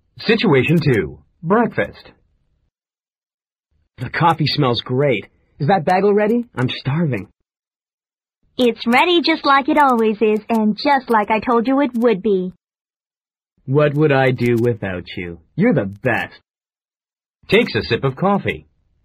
Situation 2. Breakfast. The coffee smells great. Is that bagel ready? I'm starving. It's ready just like it always is, and just like I told you it would be. What would I do without you? You're the best. Takes a sip of coffee.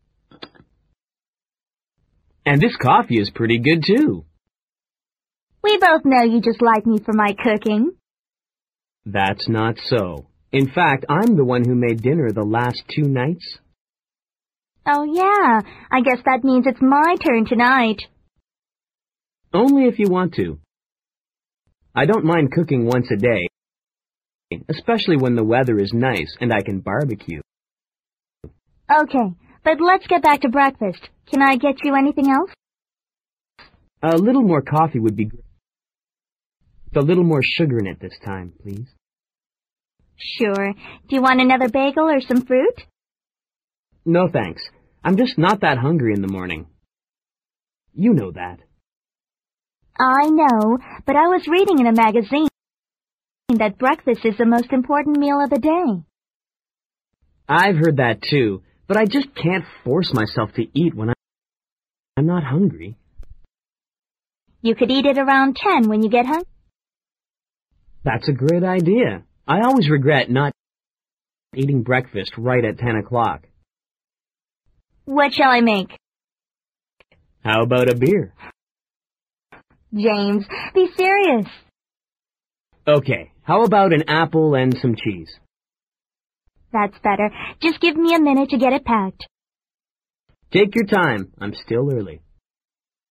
And this coffee is pretty good, too. We both know you just like me for my cooking. That's not so. In fact, I'm the one who made dinner the last 2 nights. Oh, yeah. I guess that means it's my turn tonight. Only if you want to. I don't mind cooking once a day, especially when the weather is nice and I can barbecue. Okay, but let's get back to breakfast. Can I get you anything else? A little more coffee would be great. With a little more sugar in it this time, please. Sure. Do you want another bagel or some fruit? No, thanks. I'm just not that hungry in the morning. You know that. I know, but I was reading in a magazine that breakfast is the most important meal of the day. I've heard that too, but I just can't force myself to eat when I'm not hungry. You could eat it around 10 when you get hungry. That's a great idea. I always regret not eating breakfast right at 10 o'clock. What shall I make? How about a beer? James, be serious. Okay, how about an apple and some cheese? That's better. Just give me a minute to get it packed. Take your time. I'm still early.